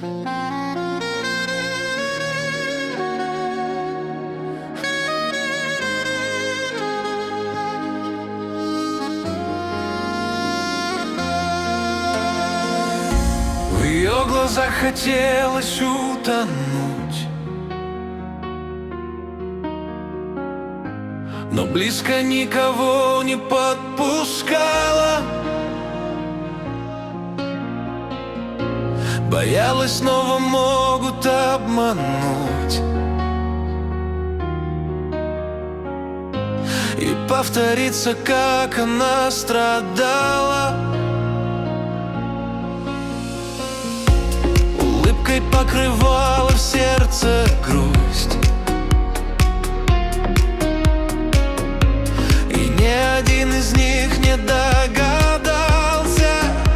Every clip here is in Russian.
В ее глазах хотелось утонуть, но близко никого не подпускала. Боялась, снова могут обмануть и повторится, как она страдала. Улыбкой покрывала в сердце грусть, и ни один из них не догадался,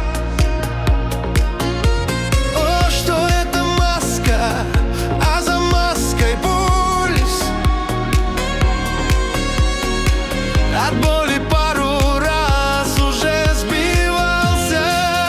о, что это маска, а за маской пульс. От боли пару раз уже сбивался.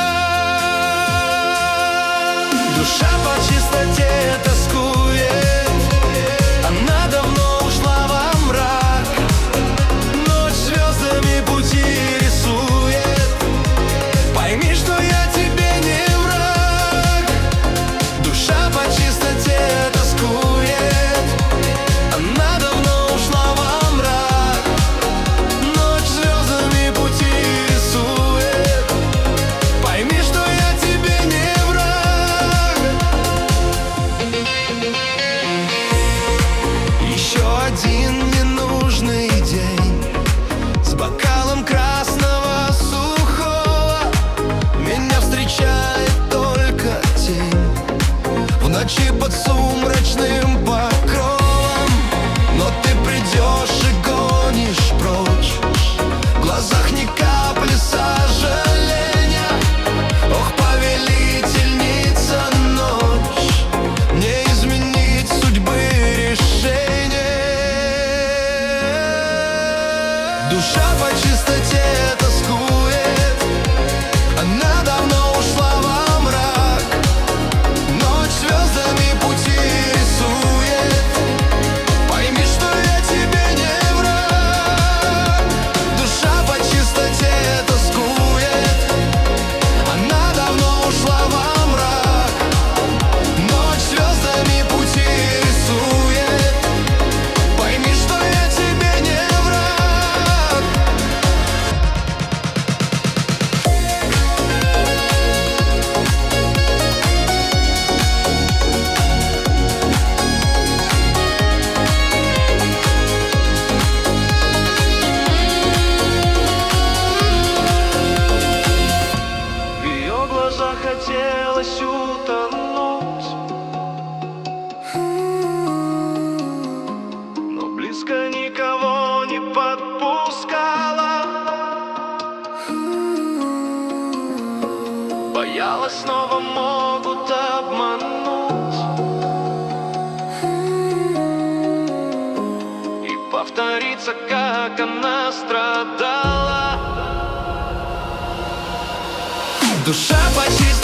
Душа по чистоте тоскует, она давно ушла во мрак. Ночь звездами пути рисует, пойми, что я тебе не враг. Душа по чистоте тоскует, она давно ушла во мрак. Ночь звездами пути рисует, пойми, что я тебе не враг. Еще один ненужный день с бокалом красного сухого. Меня встречает только тень в ночи под сумрачным покровом. Но ты придешь и гонишь прочь, в глазах ни капли сожаления. Ох, повелительница ночь, не изменить судьбы решения. Душа по чистоте тоскует, она давно ушла во мрак. Ночь звездами пути рисует, пойми, что я тебе не враг. Душа по чистоте тоскует, она давно ушла во мрак. Ночь звездами пути рисует, пойми, что я тебе не враг. В ее глазах хотелось утонуть, но близко никого не подпускала. Боялась, снова могут обмануть и повторится, как она страдала. Душа по чистоте